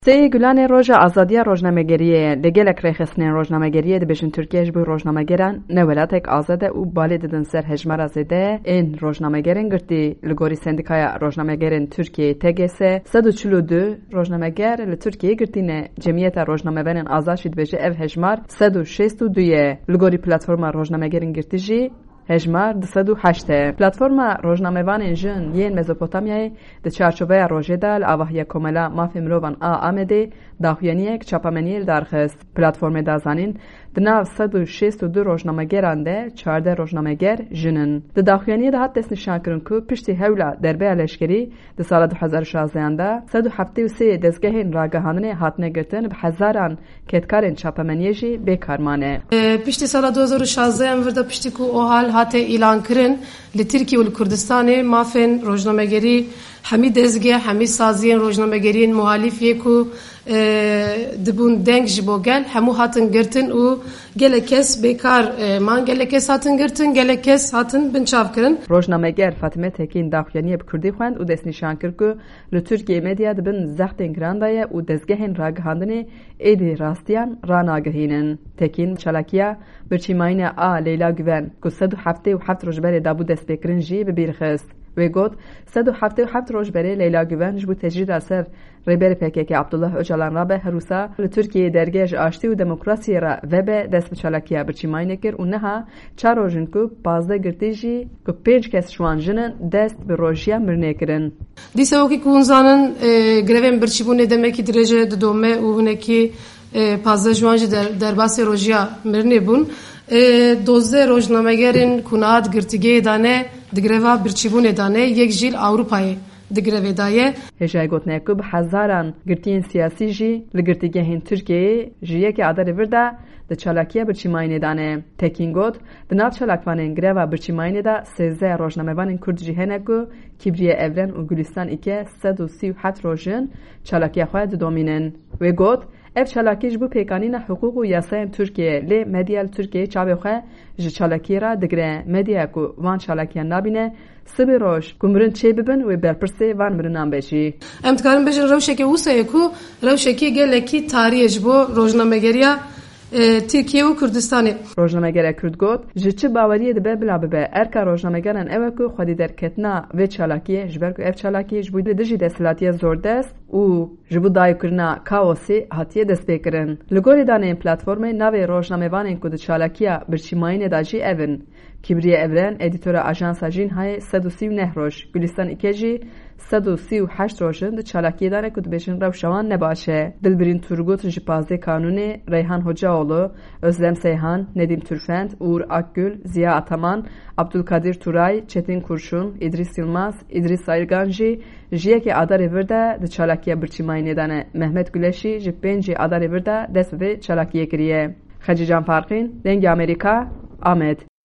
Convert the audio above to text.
Sê Gulanê roja azadiya rojnamegeriyê li gelek rêxistinên rojnamegeriyê dibêjin Tirkiye ji bo rojnamegeran ne welatek azad e û balê didin ser hejmara zêde ên rojnamegerên girtî li gorî Sendikaya Rojnamegerên Tirkiyeyê TGS 142 rojnameger li Tirkiyeyê girtîne Cemiyeta Rojnamevanên Azad jî dibêje ev hejmar 162 ye li gorî Platforma Rojnamegerên girtî jî hejmar 208 e. Platforma Rojnamevanên Jin yên Mezopotamyayê di çarçoveya rojê da li avahiya komela mafê mirovan a Amedê daxuyaniyek çapameniyê li darxist. Platformê da zanîn di nav 162 rojnamegeran de 14 rojnameger jin in. Di daxuyaniyê de hat destnîşankirin ku piştî hewla derbeya leşkerî di sala 2016 da 173 dezgehên ragihandinê hatine girtin bi hezaran ketkarên çapameniyê jî bêkar mane. Piştî sala 2016 vir de piştî ku o hal hate îlan kirin li Tirkiye û li Kurdistanê mafên rojnamegerî hemî dezgeh hemî saziyên rojnamegeriyên muhalîfiyê ku dibûn deng ji bo gel hemû hatin girtin û gelek kes bêkar man gelek kes hatin girtin gelek kes hatin binçavkirin. Rojnameger Fatime Tekin daxuyaniyê bi Kurdî xwend û destnîşan kir ku li Tirkiye medya dibin zextên giran da ye û dezgehên ragihandinê êdî rastiyan ranagihînin. Tekin çalakiya birçîmayîna a Leyla Güven ku 177 rojberê dabû destpêkirin jî bi bîr xist. Wê got 177 rojberê Leyla Güven ji bo tecrîda ser rêberê PKK Abdullah Öcalan rabe herûsa li Tirkiyeyê dergeh ji aştî û demokrasiyê ra vebe dest bi çalakiya birçîmayînê kir û niha 4 rojin ku 15 girtî jî ku 5 kes şwan jinin dest bi rojiya mirinê kirin. Dîsa wekî ku hûn zanin grevên birçîbûnê demekî dirêje didome û hunekî 15 jwan jî derbasê rojiya mirinê bûn. 12 rojnamegerên ku nihat girtîgehê dane di greva birçîbûnê dane yek jî li Ewropayê di grevê daye. Hêjayê gotineye ku bi hezaran girtiyên siyasî jî li girtîgehên Tirkiyeyê ji yekê adarê vir de di çalakiya birçîmayînê dane. Tekin got di nav çalakvanên greva birçîmayînê de 13 rojnamevanên Kurd jî hene ku Kibriye Evren û Gülistan îke 137 rojin çalakiya xwe didomînin. Wê got ev çalakî ji bo pêkanîna hiqûq û yasayên Tirkiye lê medya li Tirkiyeyê çavê xwe ji çalakiyê ra digire. Medya ku van çalakiyan nabîne sibê roj ku mirin çê bibin wê berpirsê van mirinan bêjî. Em dikarin bêjin rewşekê wisa ku rewşekî gelekî tarîyê ji bo rojnamegeriya Tirkiye û Kurdistanê. Rojnamegera Kurd got ji çi baweriyê dibe bila bibe erka rojnamegeran ew e ku xwedî derketina vê çalakiyê ji ber ku ev çalakiyê ji bo dijî desthilatiya zordest û ji bo dayîkirina kaosê hatiye destpêkirin. Li gorî daneyên platformê navê rojnamevanên ku di çalakiya birçîmayînê da jî ev in. Kibriye Evren edîtora Ajansa Jinhayê 139 roj, Gülistan îke jî 138 rojin di çalakiyê dane ku dibêjin rewşa wan ne baş e. Dilbirîn Turgut ji Pazê Kanûnê, Reyhan Hocaoğlu, Özlem Seyhan, Nedim Türfend, Uğur Akgül, Ziya Ataman, Abdülkadir Turay, Çetin Kurşun, İdris Yılmaz, İdris Sayırgan jî ji yekê adarê vir de di çalakiya birçîmayînê dane. Mehmet Güleşî ji 5 adarê vir de dest bi vê çalakiyê kiriye. Xecî Canfarxîn, Dengê Amerîka, Amed.